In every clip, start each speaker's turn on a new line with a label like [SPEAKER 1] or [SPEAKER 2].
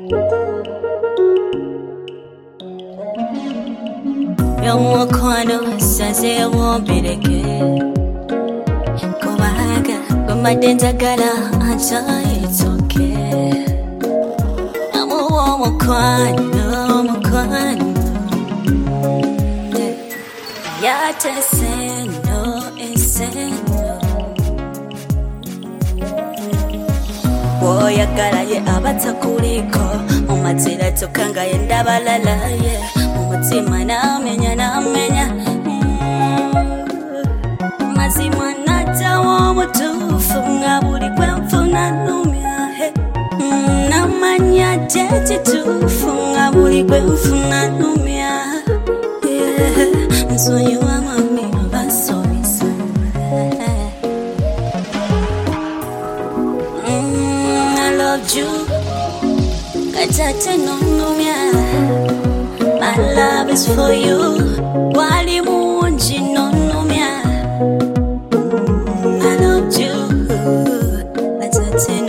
[SPEAKER 1] Yomukwano saze wombireke Kubaga Kumadenzagala Acha it's okay Mukwano Yate seno eseno Woyagala ye abatakuliko Mumatira tokanga ye ndabalala ye Mumutima namenya Mazima nata womutufu Nga buli kwenfuna numya Namanya tete tufu Nga buli kwenfuna numya So you are mommy, I'm sorry, I loved you. Katate no my love is for you. Wali munji no I loved you. Katate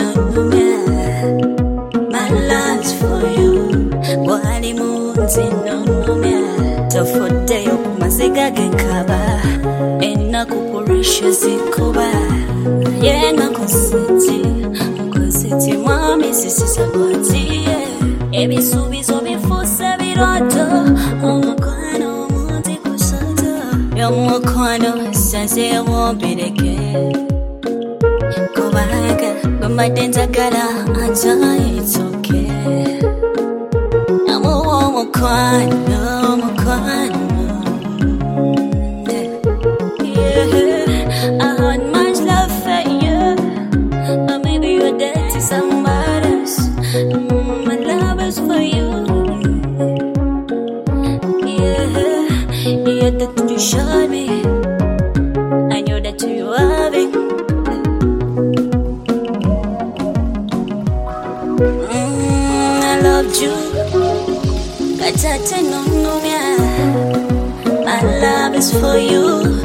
[SPEAKER 1] no my love is for you. Wali munji no Tofote yokumaziga genkaba Ena kukurisha zikuba Yena kusiti mwami sisi saboti Ebisubizo bifuse biroto Omukwano muti kusata Yomukwano saze wombireke Kubaga Gumadenzagala Acha it's okay Omukwano I had much love for you, but maybe you're dead to somebody else. My love is for you. That you showed me. I knew that you were loving. I loved you. Katate no my love is for you.